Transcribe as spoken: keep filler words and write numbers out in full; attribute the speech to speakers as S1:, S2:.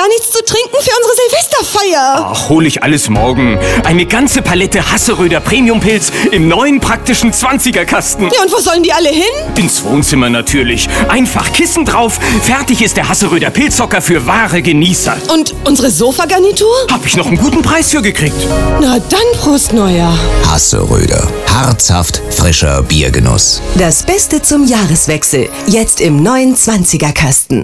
S1: gar nichts zu trinken für unsere Silvesterfeier.
S2: Ach, hol ich alles morgen. Eine ganze Palette Hasseröder Premiumpilz im neuen praktischen zwanziger-Kasten.
S1: Ja, und wo sollen die alle hin?
S2: Ins Wohnzimmer natürlich. Einfach Kissen drauf. Fertig ist der Hasseröder Pilzhocker für wahre Genießer.
S1: Und unsere Sofagarnitur?
S2: Hab ich noch einen guten Preis für gekriegt.
S1: Na dann, Prost Neujahr.
S3: Hasseröder. Herzhaft frischer Biergenuss.
S4: Das Beste zum Jahreswechsel. Jetzt im neuen zwanziger-Kasten.